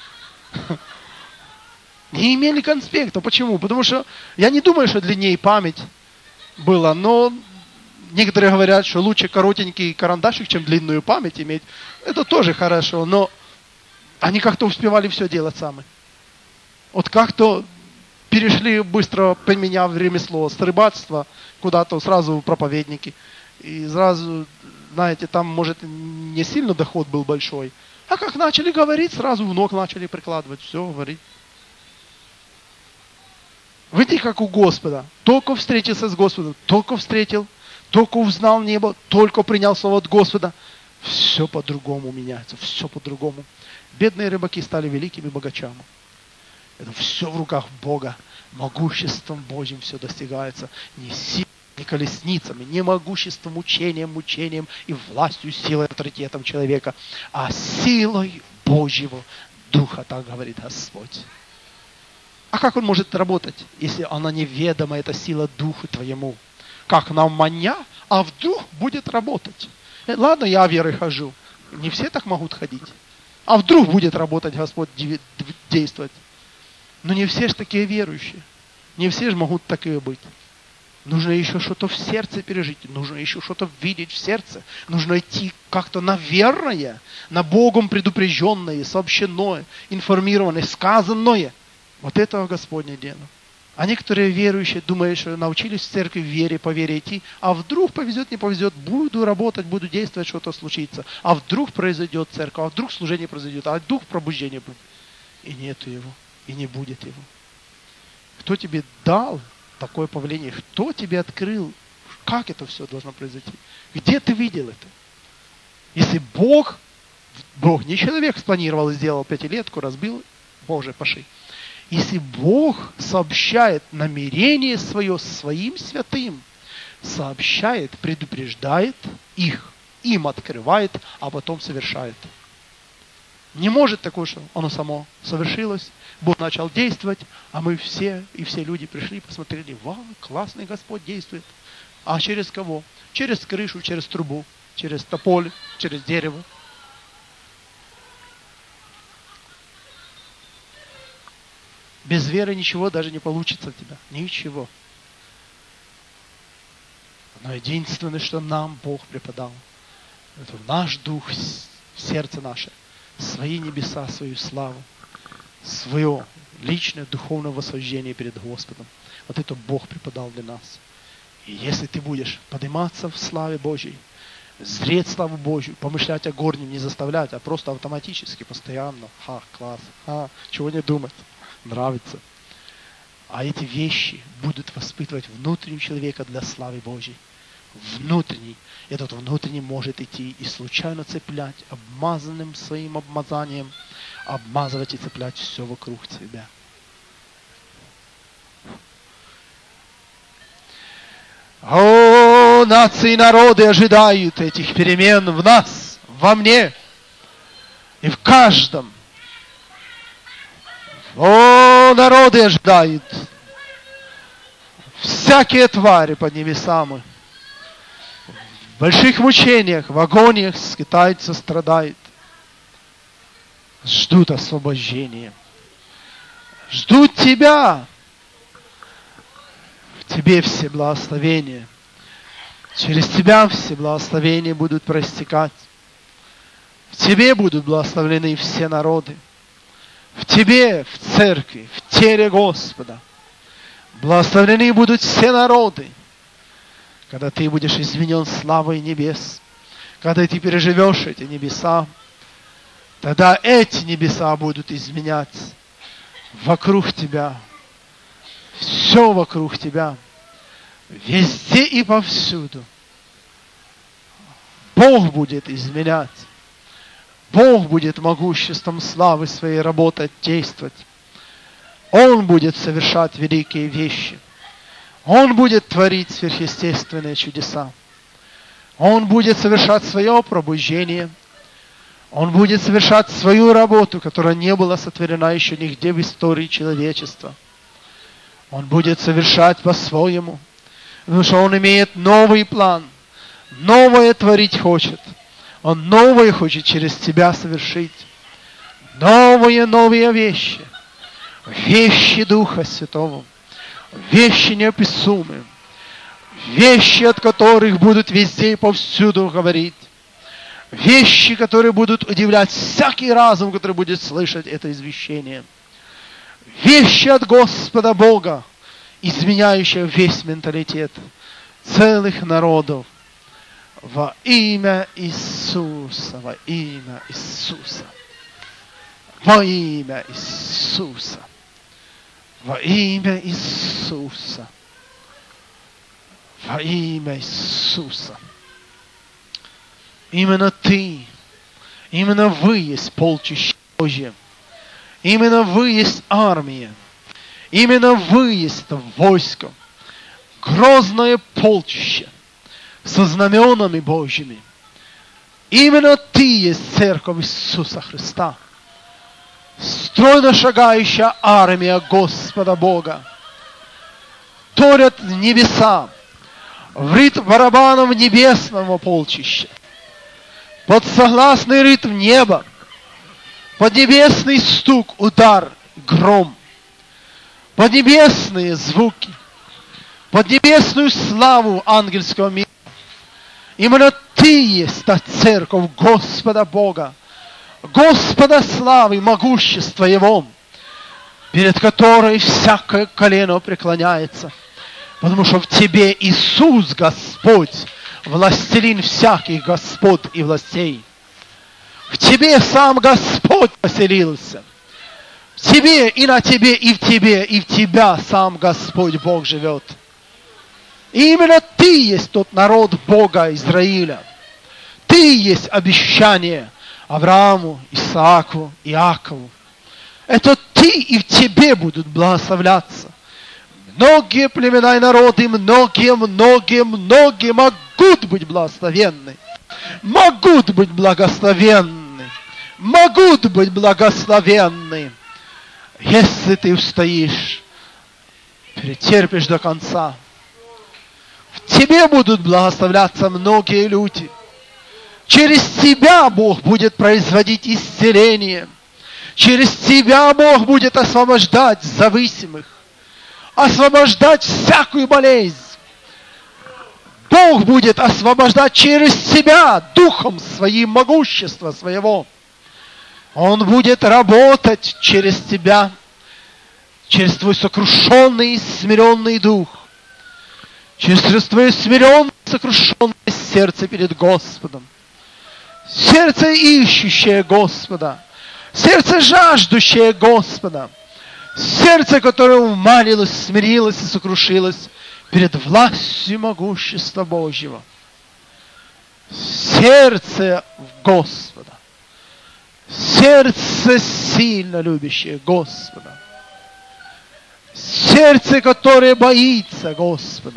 Speaker 1: Не имели конспектов. Почему? Потому что я не думаю, что длиннее память была, но некоторые говорят, что лучше коротенький карандашик, чем длинную память иметь. Это тоже хорошо, но они как-то успевали все делать сами. Вот как-то перешли быстро, поменяв ремесло с рыбацтва куда-то сразу в проповедники. И сразу, знаете, там, может, не сильно доход был большой. А как начали говорить, сразу в ног начали прикладывать. Все, говорить. Видите, как у Господа. Только встретился с Господом, только встретил, только узнал небо, только принял слово от Господа. Все по-другому меняется, все по-другому. Бедные рыбаки стали великими богачами. Это все в руках Бога. Могуществом Божьим все достигается. Не силой, не колесницами, не могуществом, мучением и властью, силой, авторитетом человека, а силой Божьего Духа, так говорит Господь. А как он может работать, если она неведома, эта сила Духу твоему? Как нам маня, а вдруг будет работать? Ладно, я верой хожу. Не все так могут ходить. А вдруг будет работать Господь, действовать? Но не все же такие верующие. Не все же могут такие быть. Нужно еще что-то в сердце пережить. Нужно еще что-то видеть в сердце. Нужно идти как-то на верное, на Богом предупрежденное, сообщенное, информированное, сказанное. Вот это Господне дело. А некоторые верующие думают, что научились в церкви вере, по вере идти, а вдруг повезет, не повезет, буду работать, буду действовать, что-то случится. А вдруг произойдет церковь, а вдруг служение произойдет, а вдруг пробуждение будет. И нету его, и не будет его. Кто тебе дал такое повеление? Кто тебе открыл? Как это все должно произойти? Где ты видел это? Если Бог Бог не человек спланировал и сделал пятилетку, разбил, Боже, пошли. Если Бог сообщает намерение свое своим святым, сообщает, предупреждает их, им открывает, а потом совершает. Не может такое, что оно само совершилось, Бог начал действовать, а мы все, и все люди пришли, посмотрели, вау, классный Господь действует. А через кого? Через крышу, через трубу, через тополь, через дерево. Без веры ничего даже не получится у тебя. Ничего. Но единственное, что нам Бог преподал, это наш дух, сердце наше, свои небеса, свою славу, свое личное духовное восхождение перед Господом. Вот это Бог преподал для нас. И если ты будешь подниматься в славе Божьей, зреть славу Божью, помышлять о горнем, не заставлять, а просто автоматически, постоянно. Класс, чего не думать, нравится. А эти вещи будут воспитывать внутреннего человека для славы Божьей. Внутренний. Этот внутренний может идти и случайно цеплять обмазанным своим обмазанием, обмазывать и цеплять все вокруг себя. О, нации и народы ожидают этих перемен в нас, во мне и в каждом. О, народы ожидают. Всякие твари под небесами в больших мучениях, в агониях скитаются, страдают. Ждут освобождения. Ждут тебя. В тебе все благословения. Через тебя все благословения будут проистекать. В тебе будут благословлены все народы. В тебе, в церкви, в теле Господа. Благословлены будут все народы. Когда ты будешь изменен славой небес, когда ты переживешь эти небеса, тогда эти небеса будут изменять вокруг тебя. Все вокруг тебя. Везде и повсюду. Бог будет изменять. Бог будет могуществом славы своей работать, действовать. Он будет совершать великие вещи. Он будет творить сверхъестественные чудеса. Он будет совершать свое пробуждение. Он будет совершать свою работу, которая не была сотворена еще нигде в истории человечества. Он будет совершать по-своему, потому что Он имеет новый план. Новое творить хочет. Он новое хочет через тебя совершить. Новые вещи. Вещи Духа Святого. Вещи неописуемые. Вещи, от которых будут везде и повсюду говорить. Вещи, которые будут удивлять всякий разум, который будет слышать это извещение. Вещи от Господа Бога, изменяющие весь менталитет целых народов. Во имя Иисуса, во имя Иисуса, во имя Иисуса, во имя Иисуса, во имя Иисуса. Именно ты, именно вы есть полчище Божье, именно вы есть армия, именно вы есть это войско, грозное полчище со знаменами Божьими. Именно ты есть церковь Иисуса Христа. Стройно шагающая армия Господа Бога. Торят небеса в ритм барабанов небесного полчища. Под согласный ритм неба. Под небесный стук, удар, гром. Под небесные звуки. Под небесную славу ангельского мира. Именно ты есть та церковь Господа Бога, Господа славы, могущества Его, перед которой всякое колено преклоняется, потому что в тебе Иисус Господь, властелин всяких господ и властей. В тебе сам Господь поселился. В тебе и на тебе, и в тебе, и в тебя сам Господь Бог живет. И именно ты есть тот народ Бога Израиля. Ты есть обещание Аврааму, Исааку, Иакову. Это ты и в тебе будут благословляться. Многие племена и народы, многие могут быть благословенны. Могут быть благословенны. Могут быть благословенны. Если ты устоишь, перетерпишь до конца. В тебе будут благословляться многие люди. Через тебя Бог будет производить исцеление. Через тебя Бог будет освобождать зависимых. Освобождать всякую болезнь. Бог будет освобождать через тебя духом своим могущества своего. Он будет работать через тебя, через твой сокрушенный и смиренный дух, через твое смиренное и сокрушенное сердце перед Господом. Сердце ищущее Господа, сердце жаждущее Господа, сердце, которое умалилось, смирилось и сокрушилось перед властью могущества Божьего. Сердце Господа. Сердце сильно любящее Господа. Сердце, которое боится Господа.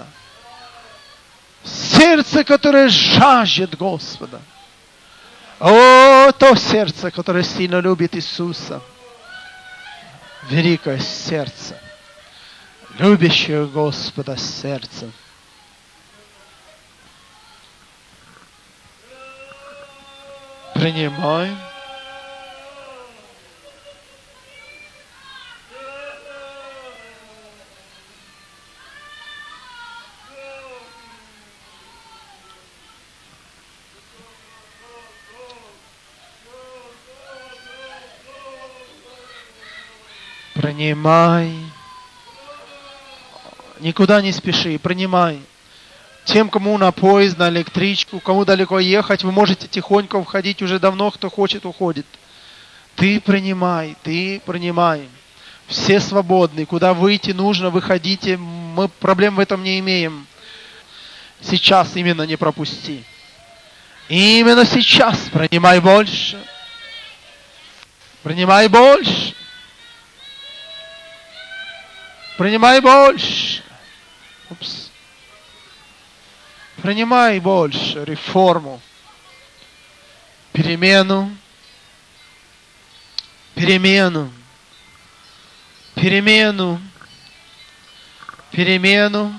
Speaker 1: Сердце, которое жаждет Господа. О, то сердце, которое сильно любит Иисуса. Великое сердце. Любящее Господа сердце. Принимай. Принимай. Никуда не спеши, принимай. Тем, кому на поезд, на электричку, кому далеко ехать, вы можете тихонько входить, уже давно кто хочет, уходит. Ты принимай, ты принимай. Все свободны, куда выйти нужно, выходите, мы проблем в этом не имеем. Сейчас именно не пропусти. Именно сейчас принимай больше. Принимай больше. Принимай больше. Упс. Принимай больше реформу, перемену, перемену, перемену, перемену,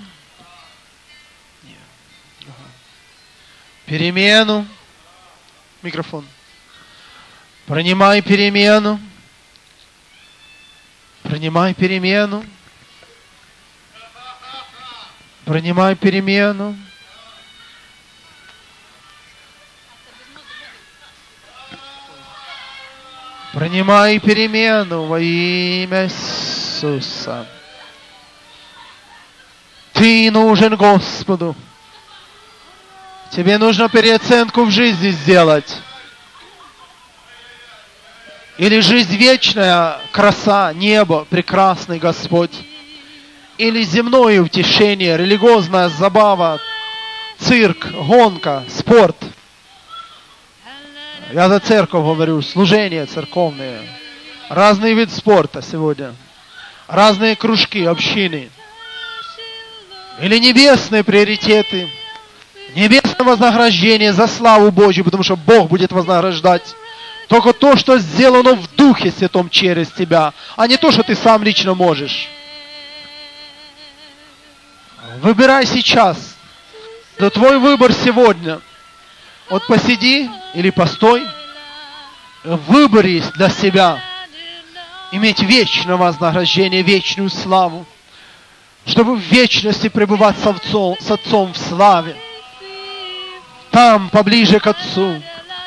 Speaker 1: перемену. Микрофон. Принимай перемену. Принимай перемену. Принимай перемену. Принимай перемену во имя Иисуса. Ты нужен Господу. Тебе нужно переоценку в жизни сделать. Или жизнь вечная, краса, небо, прекрасный Господь. Или земное утешение, религиозная забава, цирк, гонка, спорт. Я за церковь говорю, служения церковные. Разные виды спорта сегодня. Разные кружки, общины. Или небесные приоритеты. Небесное вознаграждение за славу Божью, потому что Бог будет вознаграждать. Только то, что сделано в Духе Святом через тебя, а не то, что ты сам лично можешь. Выбирай сейчас. Это твой выбор сегодня. Вот посиди или постой. Выбери для себя иметь вечное вознаграждение, вечную славу. Чтобы в вечности пребывать с Отцом в славе. Там, поближе к Отцу.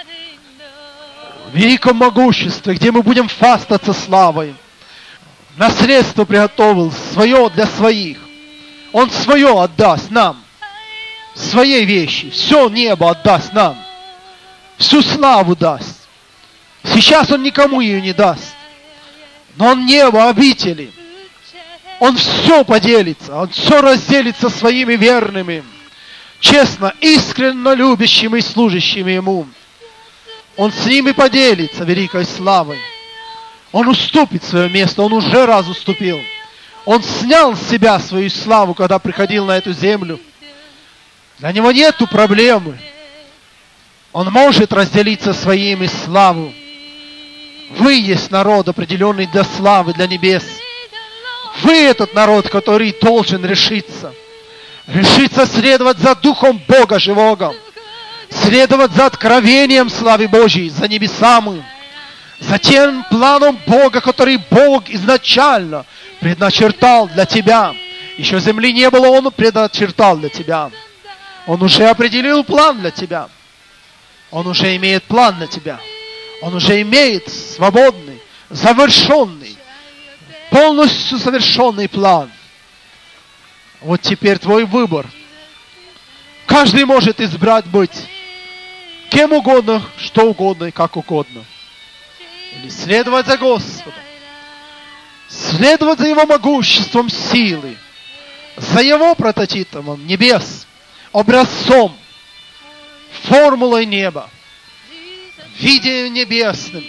Speaker 1: В великом могуществе, где мы будем фастаться славой. Наследство приготовил свое для своих. Он свое отдаст нам. Своей вещи. Все небо отдаст нам. Всю славу даст. Сейчас Он никому ее не даст. Но Он небо обители. Он все поделится. Он все разделит со своими верными. Честно, искренне любящими и служащими Ему. Он с ними поделится великой славой. Он уступит свое место, он уже раз уступил. Он снял с себя свою славу, когда приходил на эту землю. Для него нету проблемы. Он может разделиться своими славу. Вы есть народ, определенный для славы, для небес. Вы этот народ, который должен решиться. Решиться следовать за Духом Бога живого. Следовать за откровением славы Божьей, за небесами. За тем планом Бога, который Бог изначально предначертал для тебя. Еще земли не было, Он предначертал для тебя. Он уже определил план для тебя. Он уже имеет план для тебя. Он уже имеет свободный, завершенный, полностью совершенный план. Вот теперь твой выбор. Каждый может избрать быть кем угодно, что угодно и как угодно. Или следовать за Господом. Следовать за Его могуществом силы. За Его прототипом небес. Образцом. Формулой неба. Видением небесным.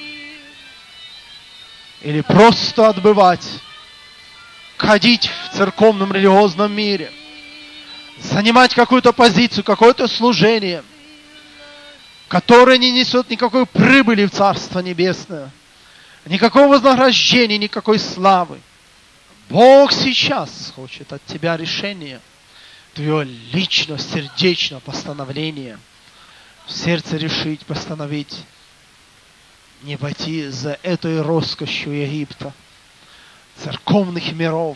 Speaker 1: Или просто отбывать. Ходить в церковном религиозном мире. Занимать какую-то позицию, какое-то служение, которое не несет никакой прибыли в Царство Небесное. Никакого вознаграждения, никакой славы. Бог сейчас хочет от тебя решения. Твое личное, сердечное постановление. В сердце решить, постановить. Не пойти за этой роскошью Египта. Церковных миров.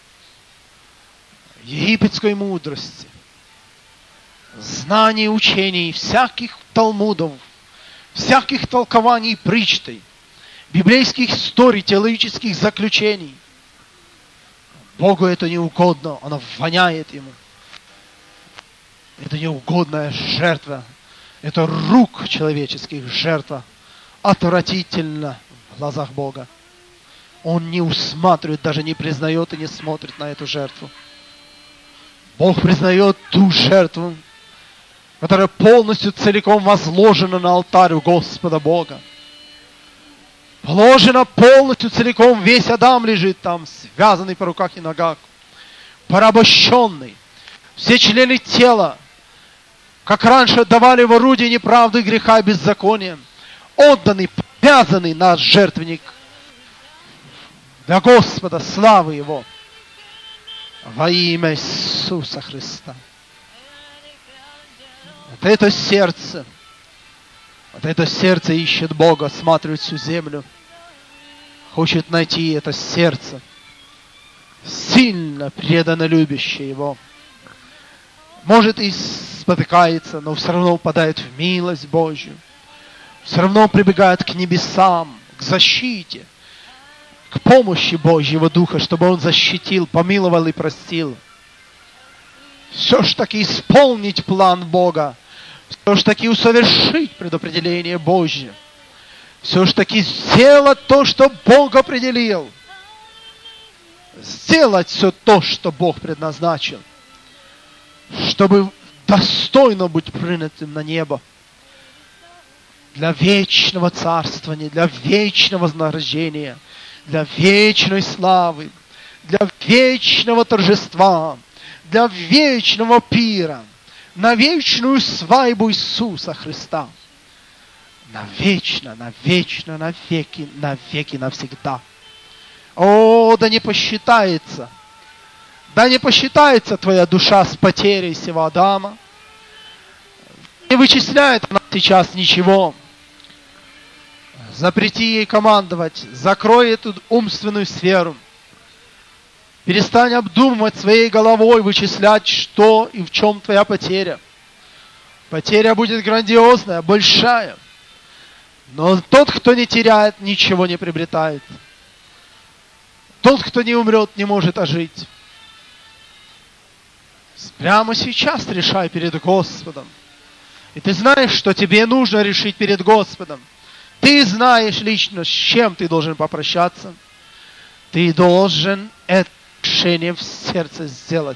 Speaker 1: Египетской мудрости. Знаний, учений, всяких талмудов. Всяких толкований притчей. Библейских историй, теологических заключений. Богу это не угодно, оно воняет Ему. Это неугодная жертва. Это рук человеческих жертва. Отвратительно в глазах Бога. Он не усматривает, даже не признает и не смотрит на эту жертву. Бог признает ту жертву, которая полностью целиком возложена на алтарь у Господа Бога. Положено полностью, целиком, весь Адам лежит там, связанный по руках и ногах, порабощенный. Все члены тела, как раньше давали в орудие неправды, греха и беззакония, отданный, повязанный на жертвенник для Господа, славы Его, во имя Иисуса Христа. Вот это сердце ищет Бога, осматривает всю землю. Хочет найти это сердце, сильно преданно любящее Его. Может и спотыкается, но все равно упадает в милость Божью. Все равно прибегает к небесам, к защите, к помощи Божьего Духа, чтобы Он защитил, помиловал и простил. Все ж таки исполнить план Бога. Все ж таки усовершить предопределение Божье. Все ж таки сделать то, что Бог определил. Сделать все то, что Бог предназначил. Чтобы достойно быть принятым на небо. Для вечного царствования, для вечного вознаграждения, для вечной славы, для вечного торжества, для вечного пира. На вечную свадьбу Иисуса Христа. Навечно, навечно, навеки, навеки, навсегда. О, да не посчитается твоя душа с потерей сего Адама. Не вычисляет она сейчас ничего. Запрети ей командовать, закрой эту умственную сферу. Перестань обдумывать своей головой, вычислять, что и в чем твоя потеря. Потеря будет грандиозная, большая. Но тот, кто не теряет, ничего не приобретает. Тот, кто не умрет, не может ожить. Прямо сейчас решай перед Господом. И ты знаешь, что тебе нужно решить перед Господом. Ты знаешь лично, с чем ты должен попрощаться. Ты должен это решение в сердце сделать.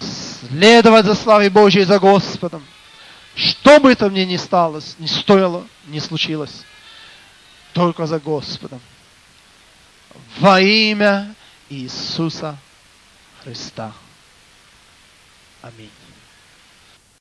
Speaker 1: Следовать за славой Божьей, за Господом. Что бы это мне ни стало, не стоило. не случилось. Только за Господом. Во имя Иисуса Христа. Аминь.